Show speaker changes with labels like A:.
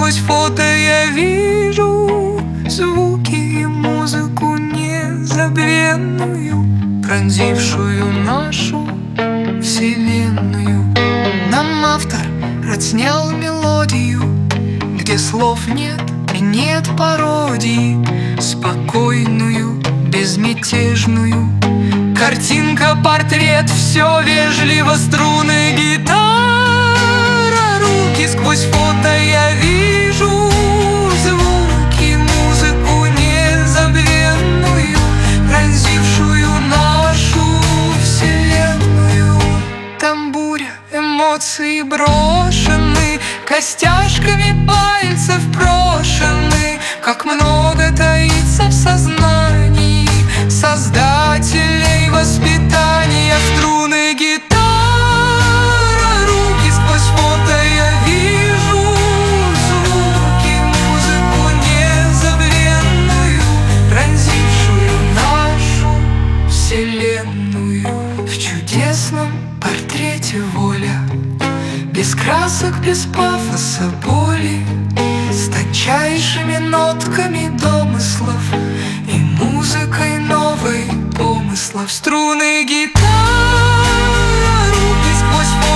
A: сквозь фото я вижу звуки и музыку незабвенную, пронзившую нашу вселенную. Нам автор отснял мелодию, где слов нет и нет пародии, спокойную, безмятежную. Картинка, портрет, все вежливо, струны, гитара, руки. Сквозь фото я вижу звуки, музыку незабвенную, пронзившую нашу вселенную. Там буря, эмоции брошены, костяшками пальцев брошены. Как много таится в сознании создателей воспитания. Струны, гитара, руки. Сквозь фото я вижу звуки, музыку незабвенную, пронзившую нашу вселенную. В чудесном портрете воля, без красок, без пафоса боли, с тончайшими нотками домыслов и музыкой новой помыслов. Струны, гитара, руки. Сквозь